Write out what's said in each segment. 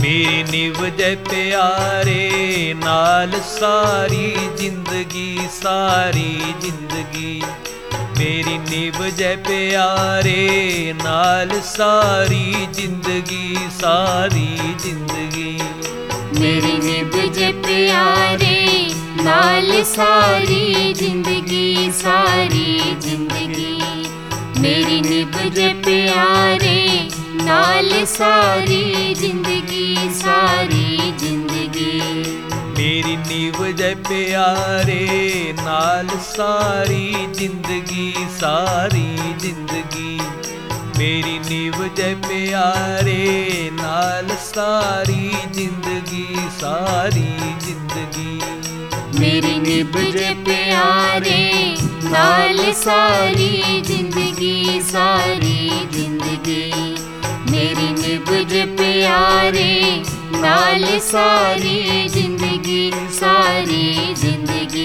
मेरी निभ जै प्यारे नाल सारी जिंदगी सारी जिंदगी। मेरी निभ जै प्यारे नाल सारी जिंदगी सारी जिंदगी। मेरी निभ जै प्यारे नाल सारी जिंदगी सारी जिंदगी। मेरी निभ जै प्यारे नाल सारी जिंदगी सारी जिंदगी। मेरी निभ जै प्यारे नाल सारी जिंदगी सारी जिंदगी। मेरी निभ जै प्यारे नाल सारी जिंदगी सारी जिंदगी। मेरी निभ जै प्यारे नाल सारी जिंदगी सारी जिंदगी। मेरी निभ जै प्यारे नाल सारी जिंदगी सारी जिंदगी।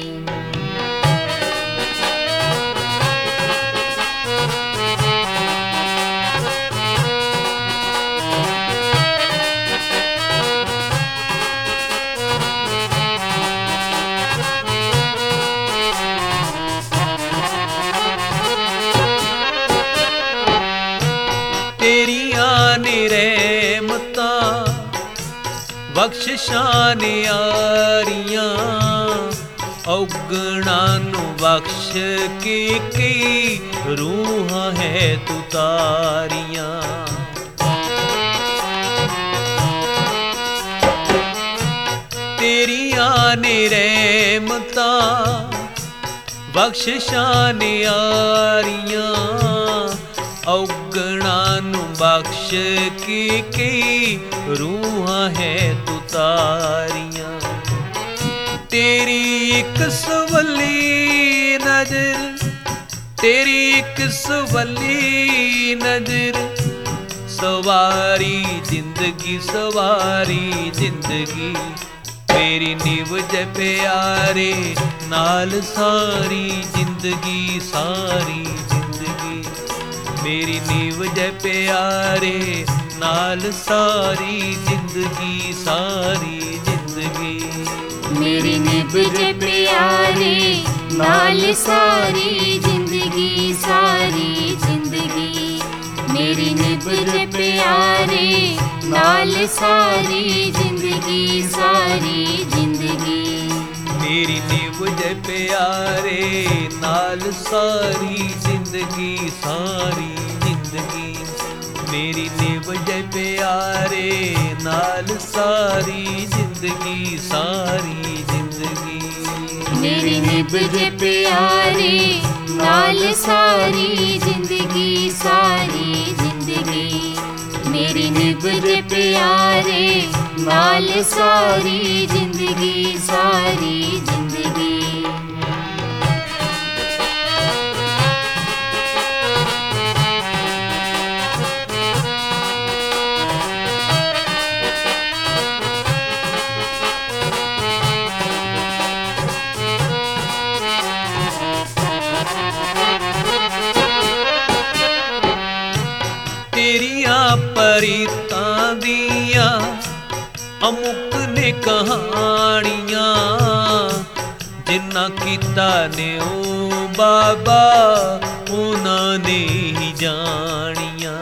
तेरियां ने रहमतां बख्शिशां ने आरियां। औगणा नू बख्श के कई रूहां है तू तारियां। तेरियां ने रहमतां बख्शिशां ने आरियां। औगणा नू बख्श के कई रूहां है तू तारियां। तेरी एक सवली नजर तेरी एक सवली नजर सवारी जिंदगी सवारी जिंदगी। मेरी निभ जै प्यारे नाल सारी जिंदगी सारी जिंदगी। मेरी निभ जै प्यारे नाल सारी जिंदगी सारी जिंदगी। मेरी निभ जै प्यारे नाल सारी जिंदगी सारी जिंदगी। मेरी निभ जै प्यारे नाल सारी जिंदगी सारी जिंदगी। मेरी निभ जै प्यारे नाल सारी जिंदगी सारी जिंदगी। मेरी निभ जै प्यारे नाल सारी जिंदगी सारी जिंदगी। मेरी निभ जै प्यारे नाल सारी जिंदगी सारी जिंदगी। मेरी निभ जै प्यारे नाल सारी जिंदगी सारी जिंदगी। तेरियां परीतां दियां अमुक ने कहानियां। जिन्ना कीता ने ओ बाबा उन्हां ने ही जानियां।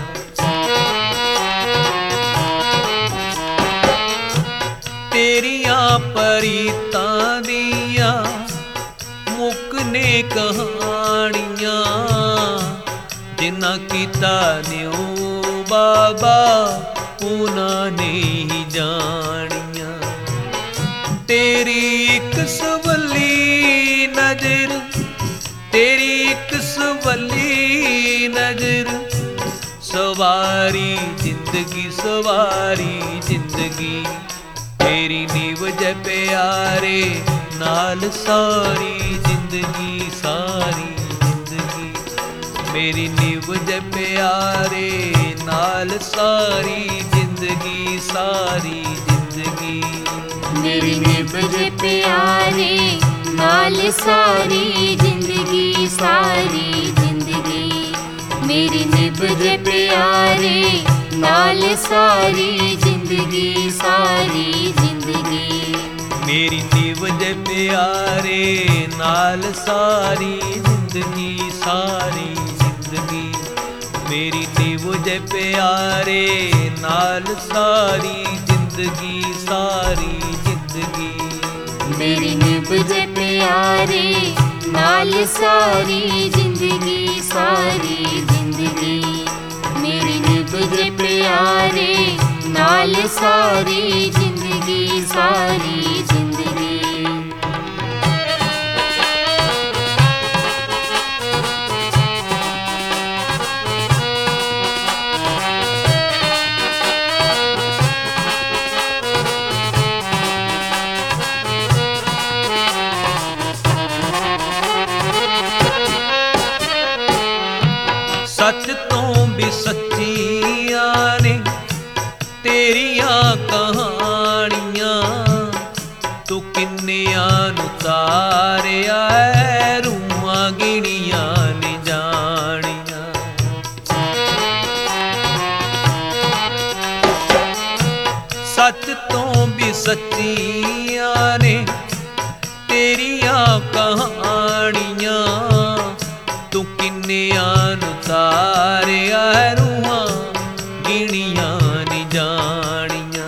तेरियां परीतां दियां मुक ने कहानियां। जिन्ना कीता ने ओ बाबा उन्हां ने ही जानियां। तेरी एक सवली नजर तेरी एक सवली नजर सवारी जिंदगी सवारी जिंदगी। मेरी निभ जै प्यारे नाल सारी जिंदगी सारी जिंदगी। मेरी निभ जै प्यारे नाल सारी जिंदगी सारी जिंदगी। मेरी निभ जै प्यारे नाल सारी जिंदगी सारी जिंदगी। मेरी निभ जै प्यारे नाल सारी जिंदगी जिंदगी सारी जिंदगी। मेरी नीव जे प्यारे नाल सारी जिंदगी सारी जिंदगी। मेरी नीव जे प्यारे नाल सारी जिंदगी सारी जिंदगी। मेरी नीव जे प्यारे नाल सारी जिंदगी सारी जिंदगी। मेरी नीव जे प्यारे नाल सारी जिंदगी सारी जिंदगी। सच तो भी सच्चियां ने तेरियां कहानियां। तू किन्नियां नू तारिया है रूहां गिनियां ने जानियां। सच तो भी सच्चियां ने तेरियां कहानियां। तू किन्नियां नू तारिया है रूहां गिनियां नी जानियां।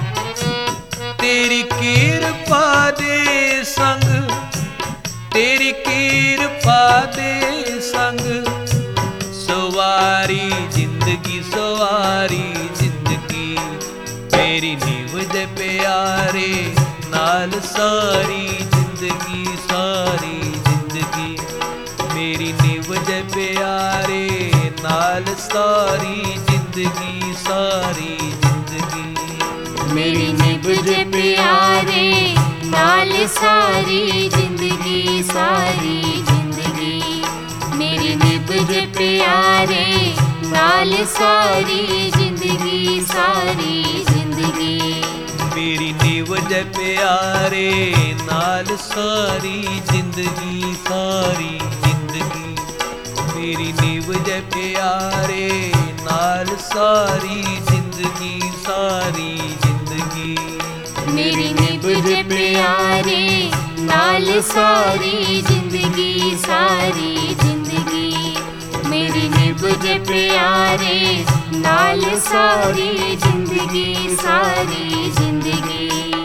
तेरी किरपा दे संग तेरी किरपा दे संग सवारी जिंदगी सवारी जिंदगी। मेरी नीव दे प्यारे नाल सारी जिंदगी सारी जिंदगी। मेरी नीव जे प्यारे नाल सारी जिंदगी सारी जिंदगी। मेरी नीव जे प्यारे नाल सारी जिंदगी सारी जिंदगी। मेरी नीव जे प्यारे नाल सारी जिंदगी सारी जिंदगी। मेरी नीव जे प्यारे नाल सारी जिंदगी सारी जिंदगी। मेरी नीव जे प्यारे नाल सारी जिंदगी सारी जिंदगी। मेरी नीव जे प्यारे नाल सारी जिंदगी सारी जिंदगी। मेरी नीव जे प्यारे नाल सारी जिंदगी सारी जिंदगी।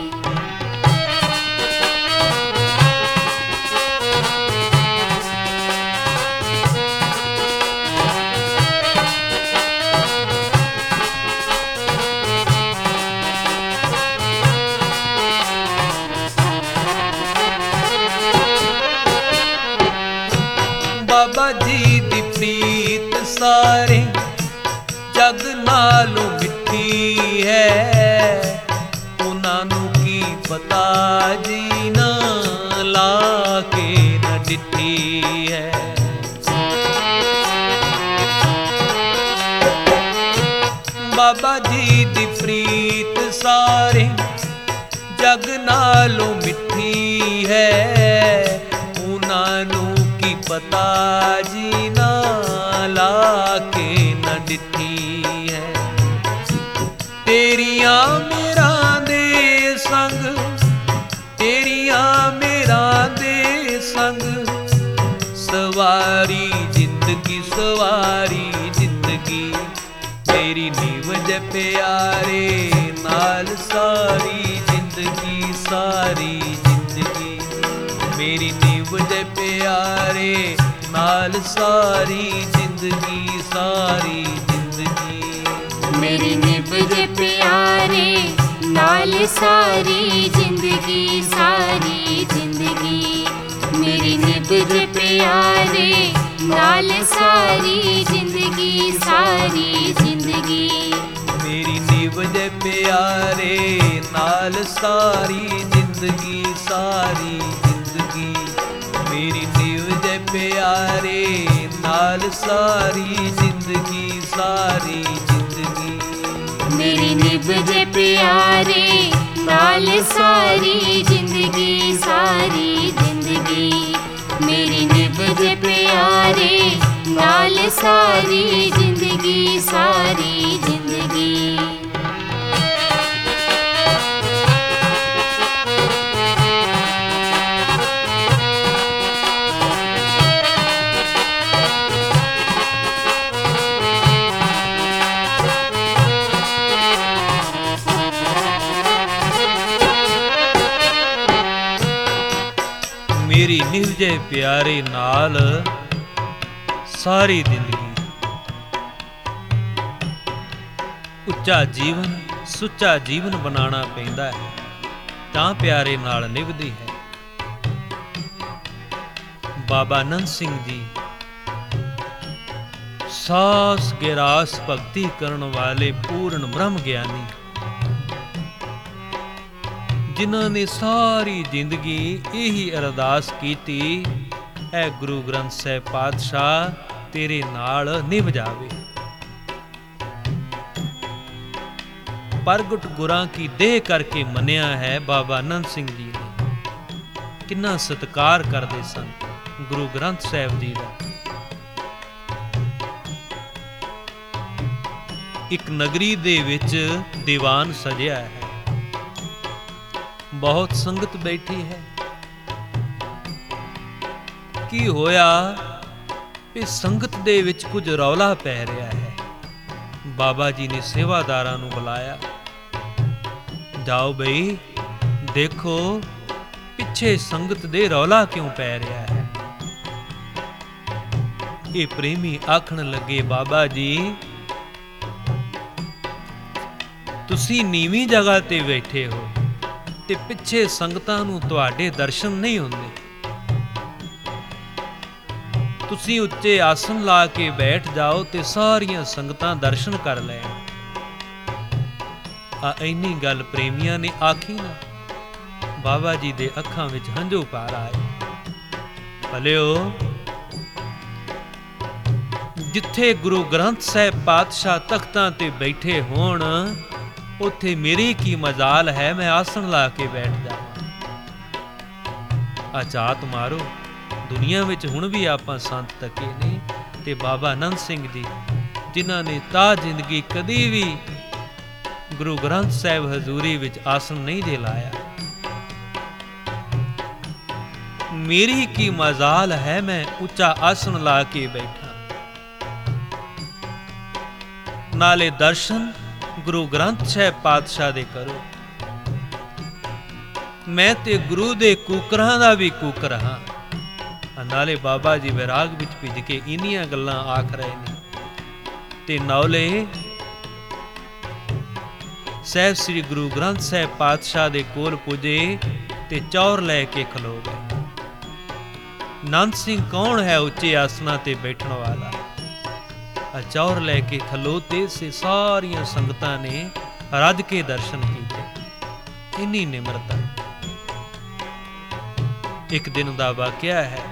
बाबा जी दी प्रीत सारे जग नालों मिठी है। उन्हां नू की पता जी ना ला के न डिठी है। बाबा जी दी प्रीत सारे जग नालों मिठी है। उन्हां नू की पता जी ना ला के न डिठी है। तेरियां मेरा दे संग तेरियां मेरा दे संग सवारी जिंदगी सवारी जिंदगी। मेरी नीव जे प्यारे नाल सारी जिंदगी सारी जिंदगी। मेरी नीव जे प्यारे नाल सारी जिंदगी सारी जिंदगी। मेरी नीव जे प्यारे नाल सारी जिंदगी सारी जिंदगी। मेरी नीव जे प्यारे नाल सारी जिंदगी सारी जिंदगी। मेरी नीव जे प्यारे नाल सारी जिंदगी सारी जिंदगी। मेरी नीव जे प्यारे नाल सारी जिंदगी सारी जिंदगी। मेरी नीव जे प्यारे नाल सारी जिंदगी सारी जिंदगी। मेरी नीव जे प्यारे नाल सारी जिंदगी सारी जिंदगी। ਨਿਵਜੇ ਪਿਆਰੇ ਨਾਲ ਸਾਰੀ ਜ਼ਿੰਦਗੀ। ਉੱਚਾ ਜੀਵਨ ਸੁੱਚਾ ਜੀਵਨ ਬਣਾਉਣਾ ਪੈਂਦਾ ਹੈ ਤਾਂ ਪਿਆਰੇ ਨਾਲ ਨਿਭਦੀ ਹੈ। ਬਾਬਾ ਨੰਦ ਸਿੰਘ ਜੀ ਸਾਸ ਗਿਰਾਸ ਭਗਤੀ ਕਰਨ ਵਾਲੇ ਪੂਰਨ ਬ੍ਰਹਮ ਗਿਆਨੀ, ਜਿਨ੍ਹਾਂ ਨੇ ਸਾਰੀ ਜ਼ਿੰਦਗੀ ਇਹੀ ਅਰਦਾਸ ਕੀਤੀ, ਐ ਗੁਰੂ ਗ੍ਰੰਥ ਸਾਹਿਬ ਪਾਤਸ਼ਾਹ ਤੇਰੇ ਨਾਲ ਨਿਭ ਜਾਵੇ। ਪ੍ਰਗਟ ਗੁਰਾਂ ਕੀ ਦੇਹ ਕਰਕੇ ਮੰਨਿਆ ਹੈ ਬਾਬਾ ਨੰਦ ਸਿੰਘ ਜੀ ਨੇ। ਕਿੰਨਾ ਸਤਿਕਾਰ ਕਰਦੇ ਸਨ ਗੁਰੂ ਗ੍ਰੰਥ ਸਾਹਿਬ ਜੀ ਦਾ। ਇੱਕ ਨਗਰੀ ਦੇ ਵਿੱਚ ਦੀਵਾਨ ਸਜਿਆ ਹੈ, ਬਹੁਤ ਸੰਗਤ ਬੈਠੀ ਹੈ। ਕੀ ਹੋਇਆ ਵੀ ਸੰਗਤ ਦੇ ਵਿੱਚ ਕੁਝ ਰੌਲਾ ਪੈ ਰਿਹਾ ਹੈ। ਬਾਬਾ ਜੀ ਨੇ ਸੇਵਾਦਾਰਾਂ ਨੂੰ ਬੁਲਾਇਆ, ਜਾਓ ਬਈ ਦੇਖੋ ਪਿੱਛੇ ਸੰਗਤ ਦੇ ਰੌਲਾ ਕਿਉਂ ਪੈ ਰਿਹਾ ਹੈ। ਇਹ ਪ੍ਰੇਮੀ ਆਖਣ ਲੱਗੇ, ਬਾਬਾ ਜੀ ਤੁਸੀਂ ਨੀਵੀਂ ਜਗ੍ਹਾ ਤੇ ਬੈਠੇ ਹੋ ਤੇ ਪਿੱਛੇ ਸੰਗਤਾਂ ਨੂੰ ਤੁਹਾਡੇ ਦਰਸ਼ਨ ਨਹੀਂ ਹੁੰਦੇ। ਤੁਸੀਂ ਉੱਚੇ ਆਸਣ ਲਾ ਕੇ ਬੈਠ ਜਾਓ ਤੇ ਸਾਰੀਆਂ ਸੰਗਤਾਂ ਦਰਸ਼ਨ ਕਰ ਲੈਣ। ਇੰਨੀ ਗੱਲ ਪ੍ਰੇਮੀਆਂ ਨੇ ਆਖੀ ਨਾ, ਬਾਬਾ ਜੀ ਦੇ ਅੱਖਾਂ ਵਿੱਚ ਹੰਝੂ ਭਰ ਆਏ। ਭਲਿਓ, ਜਿੱਥੇ ਗੁਰੂ ਗ੍ਰੰਥ ਸਾਹਿਬ ਪਾਤਸ਼ਾਹ ਤਖਤਾਂ ਤੇ ਬੈਠੇ ਹੋਣ, ਉੱਥੇ ਮੇਰੀ ਕੀ ਮਜਾਲ ਹੈ ਮੈਂ ਆਸਣ ਲਾ ਕੇ ਬੈਠ ਜਾਵਾਂ। ਆਜ਼ਾਤ ਮਾਰੋ। ਦੁਨੀਆ ਵਿੱਚ ਹੁਣ ਵੀ ਆਪਾਂ ਸੰਤ ਤੱਕੇ ਨੇ ਤੇ ਬਾਬਾ ਨੰਦ ਸਿੰਘ ਜੀ, ਜਿਨ੍ਹਾਂ ਨੇ ਤਾਂ ਜ਼ਿੰਦਗੀ ਕਦੀ ਵੀ ਗੁਰੂ ਗ੍ਰੰਥ ਸਾਹਿਬ ਹਜ਼ੂਰੀ ਵਿੱਚ ਆਸਣ ਨਹੀਂ ਦੇ ਲਾਇਆ। ਮੇਰੀ ਕੀ ਮਜਾਲ ਹੈ ਮੈਂ ਉੱਚਾ ਆਸਣ ਲਾ ਕੇ ਬੈਠਾ। ਨਾਲੇ ਦਰਸ਼ਨ ਗੁਰੂ ਗ੍ਰੰਥ ਸਾਹਿਬ ਪਾਤਸ਼ਾਹ ਦੇ ਕਰੋ। ਮੈਂ ਤੇ ਗੁਰੂ ਦੇ ਕੂਕਰਾਂ ਦਾ ਵੀ ਕੂਕਰ ਹਾਂ। ਨਾਲੇ ਬਾਬਾ ਜੀ ਵਿਰਾਗ ਵਿੱਚ ਭਿੱਜ ਕੇ ਇੰਨੀਆਂ ਗੱਲਾਂ ਆਖ ਰਹੇ ਨੇ ਤੇ ਨੌਲੇ ਸਾਹਿਬ ਸ੍ਰੀ ਗੁਰੂ ਗ੍ਰੰਥ ਸਾਹਿਬ ਪਾਤਸ਼ਾਹ ਦੇ ਕੋਲ ਪੁੱਜੇ ਤੇ ਚੌਰ ਲੈ ਕੇ ਖਲੋ ਗਏ। ਨੰਦ ਸਿੰਘ ਕੌਣ ਹੈ ਉੱਚੇ ਆਸਨਾਂ ਤੇ ਬੈਠਣ ਵਾਲਾ? ਚੌਰ ਲੈ ਕੇ ਖਲੋਤੇ ਸੇ ਸਾਰੀਆਂ ਸੰਗਤਾਂ ਨੇ ਰੱਜ ਕੇ ਦਰਸ਼ਨ ਕੀਤੇ। ਇੰਨੀ ਨਿਮਰਤਾ। ਇੱਕ ਦਿਨ ਦਾ ਵਾਕਿਆ ਹੈ,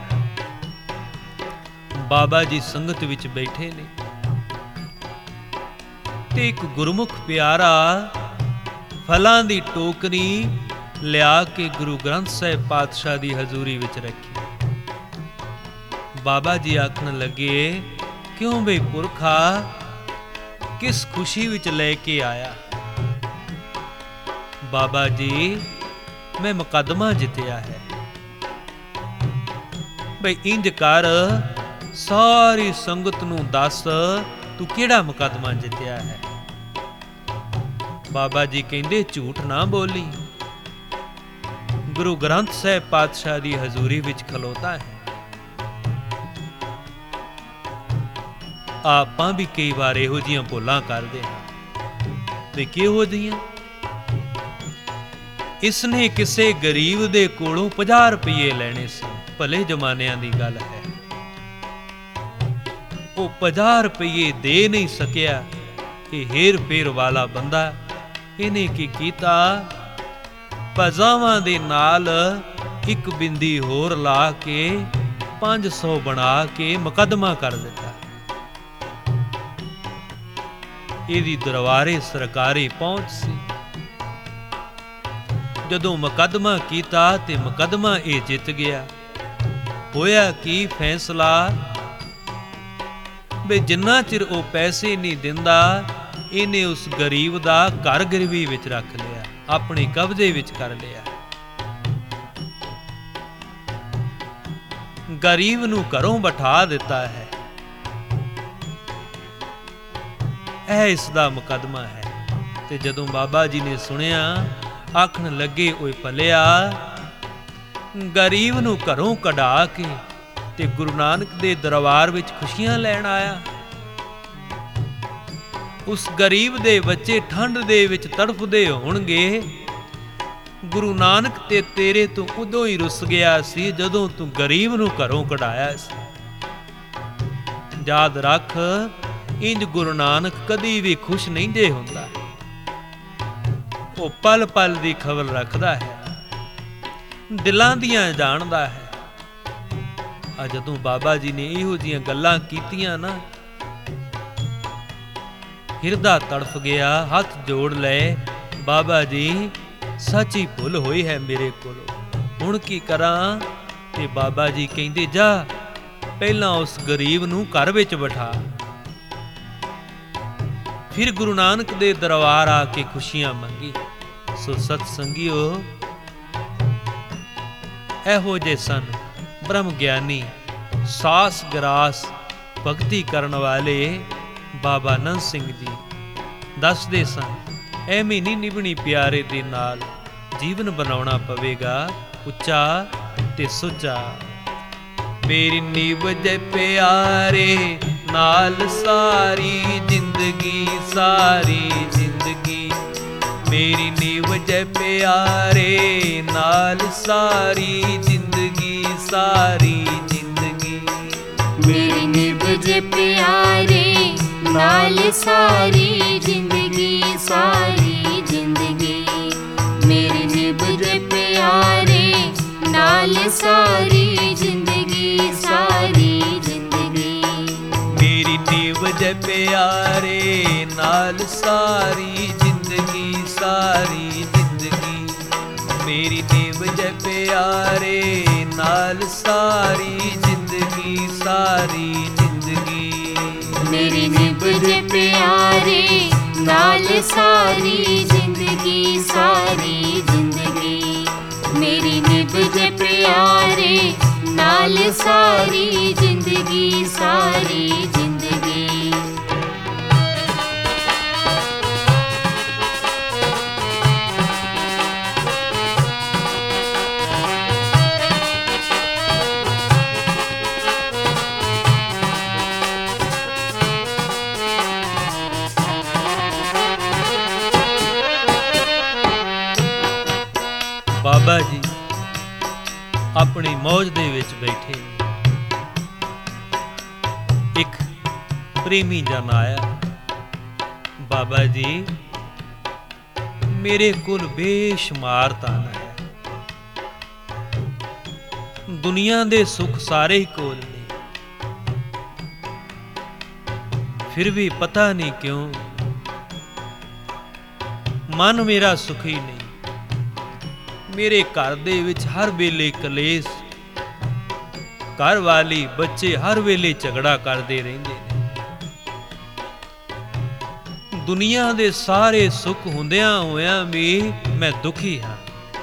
ਬਾਬਾ ਜੀ ਸੰਗਤ ਵਿੱਚ ਬੈਠੇ ਨੇ ਤੇ ਇੱਕ ਗੁਰਮੁਖ ਪਿਆਰਾ ਫਲਾਂ ਦੀ ਟੋਕਰੀ ਲਿਆ ਕੇ ਗੁਰੂ ਗ੍ਰੰਥ ਸਾਹਿਬ ਪਾਤਸ਼ਾਹ ਦੀ ਹਜ਼ੂਰੀ ਵਿੱਚ ਰੱਖੀ। ਬਾਬਾ ਜੀ ਆਖਣ ਲੱਗੇ, ਕਿਉਂ ਬਈ ਪੁਰਖਾ, ਕਿਸ ਖੁਸ਼ੀ ਵਿੱਚ ਲੈ ਕੇ ਆਇਆ? ਬਾਬਾ ਜੀ, ਮੈਂ ਮੁਕੱਦਮਾ ਜਿੱਤਿਆ ਹੈ। ਬਈ ਇੰਜ ਕਰ, ਸਾਰੀ ਸੰਗਤ ਨੂੰ ਦੱਸ ਤੂੰ ਕਿਹੜਾ ਮੁਕੱਦਮਾ ਜਿੱਤਿਆ ਹੈ। ਬਾਬਾ ਜੀ ਕਹਿੰਦੇ, ਝੂਠ ਨਾ ਬੋਲੀ, ਗੁਰੂ ਗ੍ਰੰਥ ਸਾਹਿਬ ਪਾਤਸ਼ਾਹ ਦੀ ਹਜ਼ੂਰੀ ਵਿੱਚ ਖਲੋਤਾ ਹੈ। ਆਪਾਂ ਵੀ ਕਈ ਵਾਰ ਇਹੋ ਜਿਹੀਆਂ ਭੁੱਲਾਂ ਕਰਦੇ ਹਾਂ। ਤੇ ਕਿਹੋ ਜਿਹੀਆਂ? ਇਸਨੇ ਕਿਸੇ ਗਰੀਬ ਦੇ ਕੋਲੋਂ 50 ਰੁਪਏ ਲੈਣੇ ਸੀ। ਭਲੇ ਜ਼ਮਾਨਿਆਂ ਦੀ ਗੱਲ ਹੈ। ਉਹ 50 ਰੁਪਏ ਦੇ ਨਹੀਂ ਸਕਿਆ। ਇਹ ਹੇਰ ਫੇਰ ਵਾਲਾ ਬੰਦਾ, ਇਹਨੇ ਕੀ ਕੀਤਾ, ਪਜ਼ਾਵਾਂ ਦੇ ਨਾਲ ਇੱਕ ਬਿੰਦੀ ਹੋਰ ਲਾ ਕੇ 500 ਬਣਾ ਕੇ ਮੁਕੱਦਮਾ ਕਰ ਦਿੱਤਾ। ਇਹਦੀ ਦਰਬਾਰੇ ਸਰਕਾਰੀ ਪਹੁੰਚ ਸੀ। ਜਦੋਂ ਮੁਕੱਦਮਾ ਕੀਤਾ ਤੇ ਮੁਕੱਦਮਾ ਇਹ ਜਿੱਤ ਗਿਆ। ਹੋਇਆ ਕੀ ਫੈਸਲਾ, ਬਈ ਜਿੰਨਾ ਚਿਰ ਉਹ ਪੈਸੇ ਨਹੀਂ ਦਿੰਦਾ, ਇਹਨੇ ਉਸ ਗਰੀਬ ਦਾ ਘਰ ਗਿਰਵੀ ਵਿੱਚ ਰੱਖ ਲਿਆ, ਆਪਣੇ ਕਬਜ਼ੇ ਵਿੱਚ ਕਰ ਲਿਆ। ਗਰੀਬ ਨੂੰ ਘਰੋਂ ਬਿਠਾ ਦਿੱਤਾ ਹੈ। ਇਹ ਇਸ ਦਾ ਮੁਕੱਦਮਾ ਹੈ। ਤੇ ਜਦੋਂ ਬਾਬਾ ਜੀ ਨੇ ਸੁਣਿਆ, ਆਖਣ ਲੱਗੇ, ਓਏ ਭਲਿਆ, ਗਰੀਬ ਨੂੰ ਘਰੋਂ ਕਢਾ ਕੇ ਤੇ ਗੁਰੂ ਨਾਨਕ ਦੇ ਦਰਬਾਰ ਵਿੱਚ ਖੁਸ਼ੀਆਂ ਲੈਣ ਆਇਆ। ਉਸ ਗਰੀਬ ਦੇ ਬੱਚੇ ਠੰਡ ਦੇ ਵਿੱਚ ਤੜਫਦੇ ਹੋਣਗੇ। ਗੁਰੂ ਨਾਨਕ ਤੇ ਤੇਰੇ ਤੋਂ ਉਦੋਂ ਹੀ ਰੁੱਸ ਗਿਆ ਸੀ ਜਦੋਂ ਤੂੰ ਗਰੀਬ ਨੂੰ ਘਰੋਂ ਕਢਾਇਆ ਸੀ। ਯਾਦ ਰੱਖ, ਇੰਜ ਗੁਰੂ ਨਾਨਕ ਕਦੀ ਵੀ ਖੁਸ਼ ਨਹੀਂ ਜੇ ਹੁੰਦਾ। ਉਹ ਪਲ ਪਲ ਦੀ ਖਬਰ ਰੱਖਦਾ ਹੈ, ਦਿਲਾਂ ਦੀਆਂ ਜਾਣਦਾ ਹੈ। ਆ ਜਦੋਂ ਬਾਬਾ ਜੀ ਨੇ ਇਹੋ ਜਿਹੀਆਂ ਗੱਲਾਂ ਕੀਤੀਆਂ ਨਾ, ਹਿਰਦਾ ਤੜਫ ਗਿਆ, ਹੱਥ ਜੋੜ ਲਏ, ਬਾਬਾ ਜੀ ਸੱਚੀ ਭੁੱਲ ਹੋਈ ਹੈ ਮੇਰੇ ਕੋਲੋਂ, ਹੁਣ ਕੀ ਕਰਾਂ? ਤੇ ਬਾਬਾ ਜੀ ਕਹਿੰਦੇ, ਜਾ ਪਹਿਲਾਂ ਉਸ ਗਰੀਬ ਨੂੰ ਘਰ ਵਿੱਚ ਬਿਠਾ। ਫਿਰ ਗੁਰੂ ਨਾਨਕ ਦੇ ਦਰਬਾਰ ਆ ਕੇ ਖੁਸ਼ੀਆਂ ਮੰਗੀ। ਸੋ ਸਤ ਸੰਗਿਓ, ਇਹੋ ਜਿਹੇ ਸਨ ਬ੍ਰਹਮ ਗਿਆਨੀ, ਸਾਸ ਗਰਾਸ ਭਗਤੀ ਕਰਨ ਵਾਲੇ ਬਾਬਾ ਨੰਦ ਸਿੰਘ ਜੀ। ਦੱਸਦੇ ਸਨ, ਐਵੇਂ ਨਹੀਂ ਨਿਭਣੀ ਪਿਆਰੇ ਦੇ ਨਾਲ, ਜੀਵਨ ਬਣਾਉਣਾ ਪਵੇਗਾ ਉੱਚਾ ਤੇ ਸੁੱਚਾ। ਮੇਰੀ ਨਿਭ ਜੇ ਪਿਆਰੇ ਨਾਲ ਸਾਰੀ ਜ਼ਿੰਦਗੀ, ਸਾਰੀ ਜ਼ਿੰਦਗੀ। ਮੇਰੀ ਨਿਭ ਜੇ ਪਿਆਰੇ ਨਾਲ ਸਾਰੀ ਜ਼ਿੰਦਗੀ, ਸਾਰੀ ਜ਼ਿੰਦਗੀ। ਮੇਰੀ ਨਿਭ ਜੇ ਪਿਆਰੇ ਨਾਲ ਸਾਰੀ ਜ਼ਿੰਦਗੀ, ਸਾਰੀ ਜ਼ਿੰਦਗੀ। ਮੇਰੀ ਨਿਭ ਜੇ ਪਿਆਰੇ ਨਾਲ ਸਾਰੀ ਜ਼ਿੰਦਗੀ, ਸਾਰੀ ਜ਼ਿੰਦਗੀ। ਮੇਰੀ ਨਿਭ ਜੇ ਪਿਆਰੇ ਨਾਲ ਸਾਰੀ ਜ਼ਿੰਦਗੀ, ਸਾਰੀ ਜ਼ਿੰਦਗੀ। ਮੇਰੀ ਨਿਭ ਜੇ ਪਿਆਰੇ ਨਾਲ ਸਾਰੀ ਜ਼ਿੰਦਗੀ, ਸਾਰੀ ਜ਼ਿੰਦਗੀ। ਮੇਰੀ ਨਿਭ ਜੇ ਪਿਆਰੇ ਨਾਲ ਸਾਰੀ ਜ਼ਿੰਦਗੀ, ਸਾਰੀ ਜ਼ਿੰਦਗੀ। ਮੇਰੀ ਨਿਭ ਜੇ ਪਿਆਰੇ ਨਾਲ ਸਾਰੀ ਜ਼ਿੰਦਗੀ, ਸਾਰੀ ਜ਼ਿੰਦਗੀ। ਬਾਬਾ ਜੀ ਆਪਣੀ ਮੌਜ ਦੇ ਵਿੱਚ ਬੈਠੇ। ਇੱਕ ਪ੍ਰੇਮੀ ਜਨ ਆਇਆ, ਬਾਬਾ ਜੀ ਮੇਰੇ ਕੋਲ ਬੇਸ਼ੁਮਾਰ ਧਨ ਹੈ, ਦੁਨੀਆ ਦੇ ਸੁੱਖ ਸਾਰੇ ਹੀ ਕੋਲ ਨੇ, ਫਿਰ ਵੀ ਪਤਾ ਨਹੀਂ ਕਿਉਂ ਮਨ ਮੇਰਾ ਸੁਖੀ ਨਹੀਂ। ਮੇਰੇ ਘਰ ਦੇ ਵਿੱਚ ਹਰ ਵੇਲੇ ਕਲੇਸ਼, ਘਰ ਵਾਲੀ ਬੱਚੇ ਹਰ ਵੇਲੇ ਝਗੜਾ ਕਰਦੇ ਰਹਿੰਦੇ ਨੇ। ਦੁਨੀਆ ਦੇ ਸਾਰੇ ਸੁੱਖ ਹੁੰਦਿਆਂ ਹੋਇਆਂ ਵੀ ਮੈਂ ਦੁਖੀ ਹਾਂ।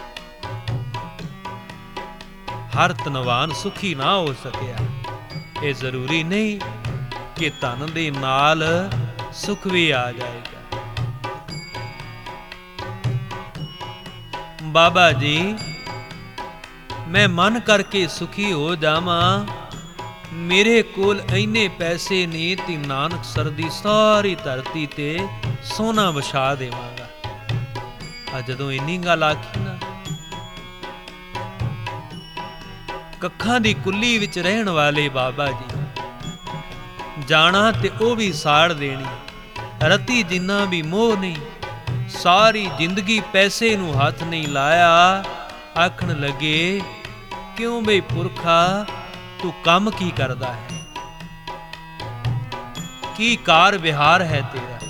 ਹਰ ਧਨਵਾਨ ਸੁਖੀ ਨਾ ਹੋ ਸਕਿਆ। ਇਹ ਜ਼ਰੂਰੀ ਨਹੀਂ ਕਿ ਧਨ ਦੇ ਨਾਲ ਸੁਖ ਵੀ ਆ ਜਾਏਗਾ। ਬਾਬਾ ਜੀ ਮੈਂ ਮਨ ਕਰਕੇ ਸੁਖੀ ਹੋ ਜਾਵਾਂ, ਮੇਰੇ ਕੋਲ ਇੰਨੇ ਪੈਸੇ ਨੇ ਤੇ ਨਾਨਕਸਰ ਦੀ ਸਾਰੀ ਧਰਤੀ ਤੇ ਸੋਨਾ ਵਿਛਾ ਦੇਵਾਂਗਾ। ਆ ਜਦੋਂ ਇੰਨੀ ਗੱਲ ਆਖੀ ਨਾ, ਕੱਖਾਂ ਦੀ ਕੁੱਲੀ ਵਿੱਚ ਰਹਿਣ ਵਾਲੇ ਬਾਬਾ ਜੀ, ਜਾਣਾ ਤੇ ਉਹ ਵੀ ਸਾੜ ਦੇਣੀ, ਰਤੀ ਜਿੰਨਾ ਵੀ ਮੋਹ ਨਹੀਂ, ਸਾਰੀ ਜ਼ਿੰਦਗੀ ਪੈਸੇ ਨੂੰ ਹੱਥ ਨਹੀਂ ਲਾਇਆ। ਆਖਣ ਲੱਗੇ, ਕਿਉਂ ਬਈ ਪੁਰਖਾ ਤੂੰ ਕੰਮ ਕੀ ਕਰਦਾ ਹੈ, ਕੀ ਕਾਰ ਵਿਹਾਰ ਹੈ ਤੇਰਾ?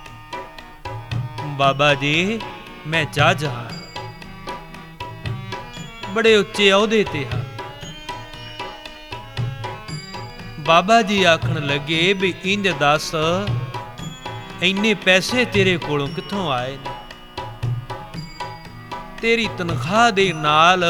ਬਾਬਾ ਜੀ ਮੈਂ ਜੱਜ ਹਾਂ, ਬੜੇ ਉੱਚੇ ਅਹੁਦੇ ਤੇ ਹਾਂ। ਬਾਬਾ ਜੀ ਆਖਣ ਲੱਗੇ, ਵੀ ਇੰਜ ਦੱਸ ਇੰਨੇ ਪੈਸੇ ਤੇਰੇ ਕੋਲੋਂ ਕਿੱਥੋਂ ਆਏ ਨੇ? ਤੇਰੀ ਤਨਖਾਹ ਦੇ ਨਾਲ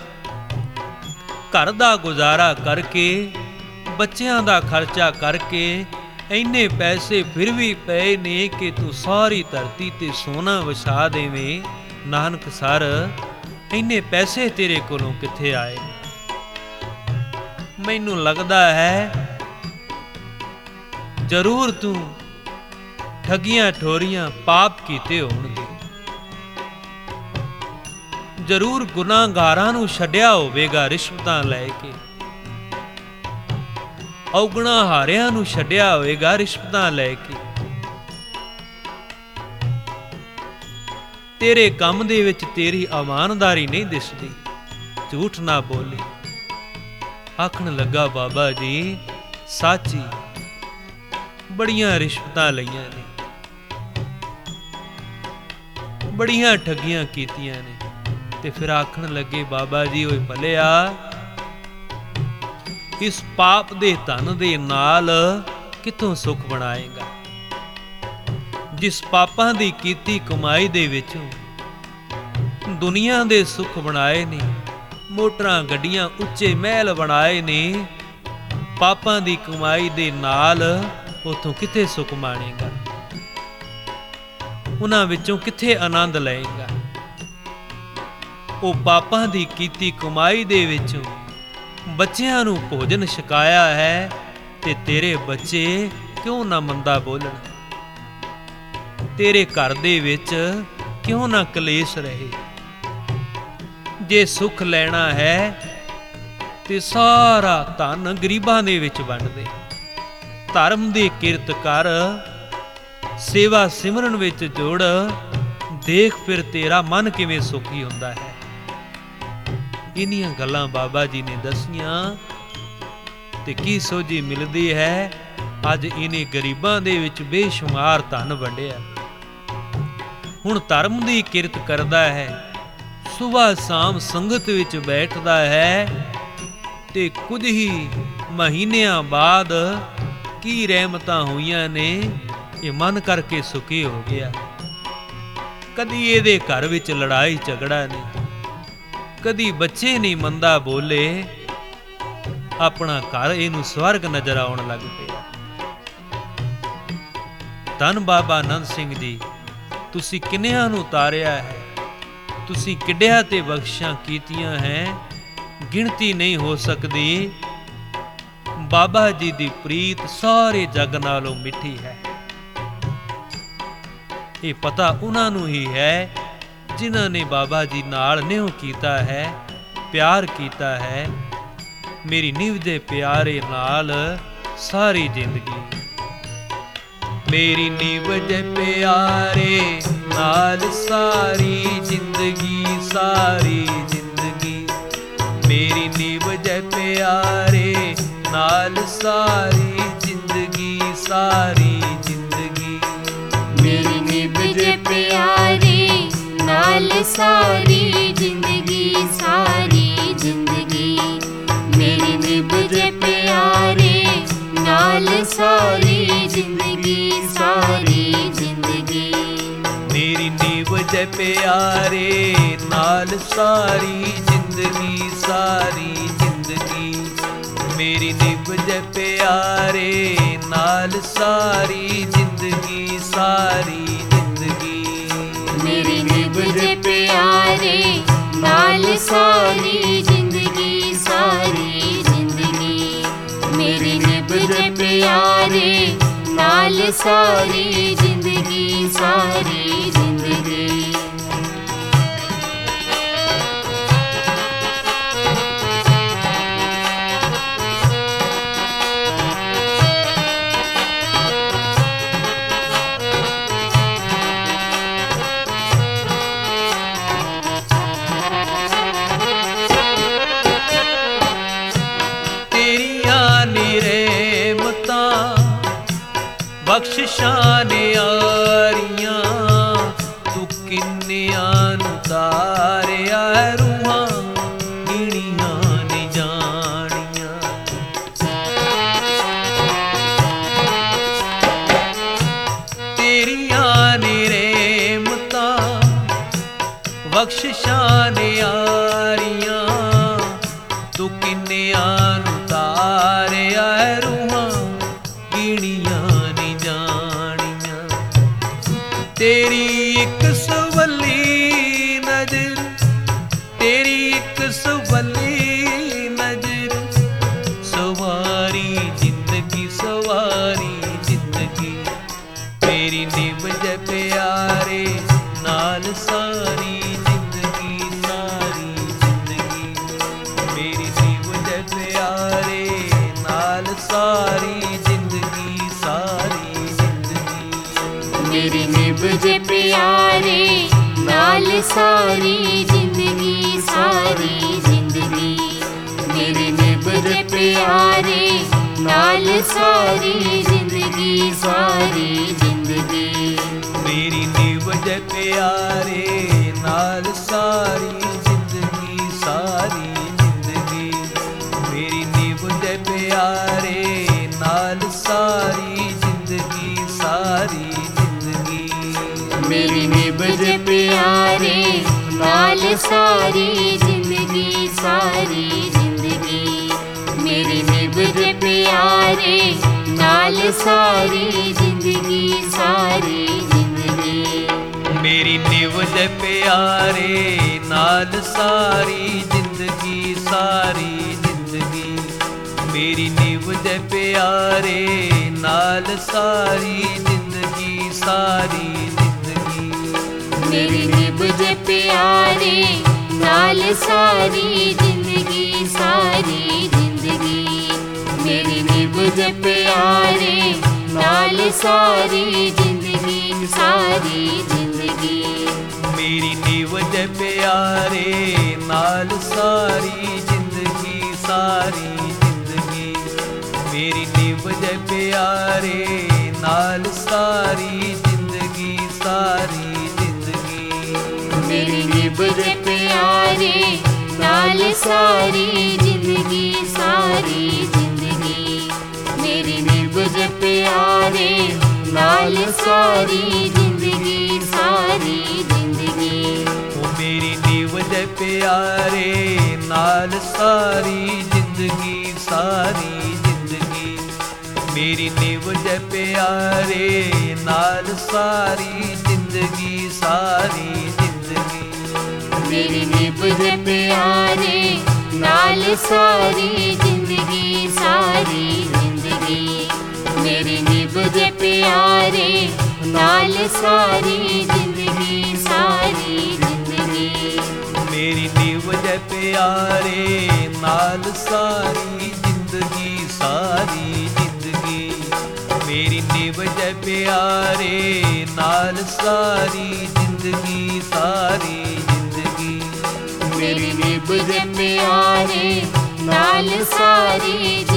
ਘਰ ਦਾ ਗੁਜ਼ਾਰਾ ਕਰਕੇ, ਬੱਚਿਆਂ ਦਾ ਖਰਚਾ ਕਰਕੇ ਇੰਨੇ ਪੈਸੇ ਫਿਰ ਵੀ ਪਏ ਨੇ ਕਿ ਤੂੰ ਸਾਰੀ ਧਰਤੀ ਤੇ ਸੋਨਾ ਵਿਛਾ ਦੇਵੇਂ। ਨਾਨਕਸਰ ਇੰਨੇ ਪੈਸੇ ਤੇਰੇ ਕੋਲੋਂ ਕਿੱਥੇ ਆਏ? ਮੈਨੂੰ ਲੱਗਦਾ ਹੈ ਜ਼ਰੂਰ ਤੂੰ ਠੱਗੀਆਂ ਠੋਰੀਆਂ ਪਾਪ ਕੀਤੇ ਹੋਣਗੇ, ਜ਼ਰੂਰ ਗੁਨਾਹਗਾਰਾਂ ਨੂੰ ਛੱਡਿਆ ਹੋਵੇਗਾ ਰਿਸ਼ਵਤਾਂ ਲੈ ਕੇ, ਔਗਣਾ ਹਾਰਿਆਂ ਨੂੰ ਛੱਡਿਆ ਹੋਵੇਗਾ ਰਿਸ਼ਵਤਾਂ ਲੈ ਕੇ। ਤੇਰੇ ਕੰਮ ਦੇ ਵਿੱਚ ਤੇਰੀ ਇਮਾਨਦਾਰੀ ਨਹੀਂ ਦਿਸਦੀ, ਝੂਠ ਨਾ ਬੋਲੀ। ਆਖਣ ਲੱਗਾ ਬਾਬਾ ਜੀ ਸਾਚੀ ਬੜੀਆਂ ਰਿਸ਼ਵਤਾਂ ਲਈਆਂ ਨੇ, ਬੜੀਆਂ ਠੱਗੀਆਂ ਕੀਤੀਆਂ ਨੇ। ਤੇ ਫਿਰ ਆਖਣ ਲੱਗੇ ਬਾਬਾ ਜੀ ਓਏ ਭਲਿਆ, ਇਸ ਪਾਪ ਦੇ ਧਨ ਦੇ ਨਾਲ ਕਿੱਥੋਂ ਸੁੱਖ ਬਣਾਏਗਾ? ਜਿਸ ਪਾਪਾਂ ਦੀ ਕੀਤੀ ਕਮਾਈ ਦੇ ਵਿੱਚੋਂ ਦੁਨੀਆ ਦੇ ਸੁੱਖ ਬਣਾਏ ਨੇ, ਮੋਟਰਾਂ ਗੱਡੀਆਂ ਉੱਚੇ ਮਹਿਲ ਬਣਾਏ ਨੇ, ਪਾਪਾਂ ਦੀ ਕਮਾਈ ਦੇ ਨਾਲ ਉਥੋਂ ਕਿੱਥੇ ਸੁੱਖ ਮਾਣੇਗਾ? ਉਹਨਾਂ ਵਿੱਚੋਂ ਕਿੱਥੇ ਆਨੰਦ ਲਏਗਾ? ਉਹ ਪਾਪਾਂ ਦੀ ਕੀਤੀ ਕਮਾਈ ਦੇ ਵਿੱਚੋਂ ਬੱਚਿਆਂ ਨੂੰ ਭੋਜਨ ਛਕਾਇਆ ਹੈ, ਤੇ ਤੇਰੇ ਬੱਚੇ ਕਿਉਂ ਨਾ ਮੰਦਾ ਬੋਲਣ? ਤੇਰੇ ਘਰ ਦੇ ਵਿੱਚ ਕਿਉਂ ਨਾ ਕਲੇਸ਼ ਰਹੇ? ਜੇ ਸੁੱਖ ਲੈਣਾ ਹੈ ਤੇ ਸਾਰਾ ਧਨ ਗਰੀਬਾਂ ਦੇ ਵਿੱਚ ਵੰਡ ਦੇ, ਧਰਮ ਦੀ ਕਿਰਤ ਕਰ, ਸੇਵਾ ਸਿਮਰਨ ਵਿੱਚ ਜੁੜ, ਦੇਖ ਫਿਰ ਤੇਰਾ ਮਨ ਕਿਵੇਂ ਸੁਖੀ ਹੁੰਦਾ ਹੈ। ਇੰਨੀਆਂ ਗੱਲਾਂ ਬਾਬਾ ਜੀ ਨੇ ਦੱਸੀਆਂ ਤੇ ਕੀ ਸੋਝੀ ਮਿਲਦੀ ਹੈ? ਅੱਜ ਇਹਨੇ ਗਰੀਬਾਂ ਦੇ ਵਿੱਚ ਬੇਸ਼ੁਮਾਰ ਧਨ ਵੰਡਿਆ। ਹੁਣ ਧਰਮ ਦੀ ਕਿਰਤ ਕਰਦਾ ਹੈ, ਸੁਬਾਹ ਸ਼ਾਮ ਸੰਗਤ ਵਿੱਚ ਬੈਠਦਾ ਹੈ, ਤੇ ਕੁਝ ਹੀ ਮਹੀਨਿਆਂ ਬਾਅਦ ਕੀ ਰਹਿਮਤਾਂ ਹੋਈਆਂ ਨੇ, ਇਹ ਮਨ ਕਰਕੇ ਸੁਖੀ ਹੋ ਗਿਆ। ਕਦੀ ਇਹਦੇ ਘਰ ਵਿੱਚ ਲੜਾਈ ਝਗੜਾ ਨਹੀਂ, ਕਦੀ ਬੱਚੇ ਨਹੀਂ ਮੰਦਾ ਬੋਲੇ, ਆਪਣਾ ਘਰ ਇਹਨੂੰ ਸਵਰਗ ਨਜ਼ਰ ਆਉਣ ਲੱਗ ਪਿਆ। ਧੰਨ ਬਾਬਾ ਆਨੰਦ ਸਿੰਘ ਜੀ, ਤੁਸੀਂ ਕਿੰਨਿਆਂ ਨੂੰ ਉਤਾਰਿਆ ਹੈ, ਤੁਸੀਂ ਕਿੱਡਿਆਂ ਤੇ ਬਖਸ਼ਾਂ ਕੀਤੀਆਂ ਹੈ, ਗਿਣਤੀ ਨਹੀਂ ਹੋ ਸਕਦੀ। ਬਾਬਾ ਜੀ ਦੀ ਪ੍ਰੀਤ ਸਾਰੇ ਜੱਗ ਨਾਲੋਂ ਮਿੱਠੀ ਹੈ। ਇਹ ਪਤਾ ਉਹਨਾਂ ਨੂੰ ਹੀ ਹੈ ਜਿਨ੍ਹਾਂ ਨੇ ਬਾਬਾ ਜੀ ਨਾਲ ਨਿਉ ਕੀਤਾ ਹੈ, ਪਿਆਰ ਕੀਤਾ ਹੈ। ਮੇਰੀ ਨਿਵ ਦੇ ਪਿਆਰੇ ਨਾਲ ਸਾਰੀ ਜ਼ਿੰਦਗੀ, ਮੇਰੀ ਨਿਵ ਦੇ ਪਿਆਰੇ ਨਾਲ ਸਾਰੀ ਜ਼ਿੰਦਗੀ, ਸਾਰੀ ਜ਼ਿੰਦਗੀ, ਮੇਰੀ ਨਿਵ ਦੇ ਪਿਆਰੇ ਨਾਲ ਸਾਰੀ ਜ਼ਿੰਦਗੀ, ਸਾਰੀ ਜ਼ਿੰਦਗੀ, ਮੇਰੀ ਨਿਭ ਜੇ ਪਿਆਰੇ ਨਾਲ ਸਾਰੀ ਜ਼ਿੰਦਗੀ, ਸਾਰੀ ਜ਼ਿੰਦਗੀ, ਮੇਰੀ ਨਿਭ ਜੇ ਪਿਆਰੇ ਨਾਲ ਸਾਰੀ ਜ਼ਿੰਦਗੀ, ਸਾਰੀ ਜ਼ਿੰਦਗੀ, ਮੇਰੀ ਨਿਵ ਦੇ ਪਿਆਰੇ ਨਾਲ ਸਾਰੀ ਜ਼ਿੰਦਗੀ, ਸਾਰੀ ਜ਼ਿੰਦਗੀ, ਮੇਰੀ ਨਿਭ ਦੇ ਪਿਆਰੇ ਨਾਲ ਸਾਰੀ ਜ਼ਿੰਦਗੀ, ਸਾਰੀ ਜ਼ਿੰਦਗੀ, ਮੇਰੀ ਨਿਭ ਜੇ ਪਿਆਰੇ ਨਾਲ ਸਾਰੀ ਜ਼ਿੰਦਗੀ, ਸਾਰੀ ਜ਼ਿੰਦਗੀ, ਮੇਰੀ ਨਿਭ ਜੇ ਪਿਆਰੇ ਨਾਲ ਸਾਰੀ ਜ਼ਿੰਦਗੀ, ਸਾਰੀ ਜ਼ਿੰਦਗੀ। ਬਖਸ਼ਿਸ਼ਾਂ ਨਿਆਰੀਆਂ, ਤੂੰ ਕਿੰਨਿਆਂ ਨੂੰ ਤਾਰਿਆ, ਰੂਹਾਂ ਗਿਣੀਆਂ ਨਹੀਂ ਜਾਣੀਆਂ। ਤੇਰੀਆਂ ਨੇ ਰਹਿਮਤਾਂ ਬਖਸ਼ਿਸ਼ਾਂ ਨਿਆਰੀਆਂ, ਤੂੰ ਕਿੰਨਿਆਂ ਨੂੰ ਤਾਰਿਆ, ਰੂਹਾਂ ਗਿਣੀਆਂ ਨਹੀਂ ਜਾਣੀਆਂ। ਤੇਰੀ ਇੱਕ ਸਵੱਲੀ ਨਜ਼ਰ, सवारी जिंदगी सवारी जिंदगी मेरी निभज प्यारे नाल सारी जिंदगी सारी जिंदगी मेरी निभज प्यारे नाल सारी जिंदगी सारी जिंदगी मेरी निभज प्यारे नाल सारी जिंदगी सारी जिंदगी मेरी निभज प्यारे नाल सारी जिंदगी सारी जिंदगी मेरी निभज प्यारे नाल सारी जिंदगी सारी जिंदगी मेरी निभज प्यारे नाल सारी जिंदगी सारी जिंदगी मेरी निभज प्यारे नाल सारी जिंदगी सारी जिंदगी मेरी निभज प्यारे नाल सारी जिंदगी सारी जिंदगी मेरी निभज प्यारे नाल सारी जिंदगी सारी जिंदगी मेरी निभज प्यारे नाल सारी जिंदगी सारी जिंदगी मेरी निभज प्यारे नाल सारी जिंदगी सारी जिंदगी मेरी निभज प्यारे नाल सारी जिंदगी सारी जिंदगी मेरी निभज प्यारे नाल सारी जिंदगी सारी जिंदगी मेरी निभज प्यारे नाल सारी जिंदगी सारी जिंदगी मेरी निभज प्यारे नाल सारी जिंदगी सारी जिंदगी मेरी निभज प्यारे नाल सारी जिंदगी सारी जिंदगी ओ मेरी निभज प्यारे नाल सारी जिंदगी सारी जिंदगी मेरी निभज प्यारे नाल सारी जिंदगी सारी जिंदगी मेरी निभज प्यारे नाल सारी जिंदगी सारी जिंदगी मेरी निभज प्यारे नाल सारी जिंदगी सारी जिंदगी मेरी निभज प्यारे नाल सारी जिंदगी सारी जिंदगी मेरी निभज प्यारे नाल सारी जिंदगी सारी जिंदगी मेरी निभज प्यारे नाल सारी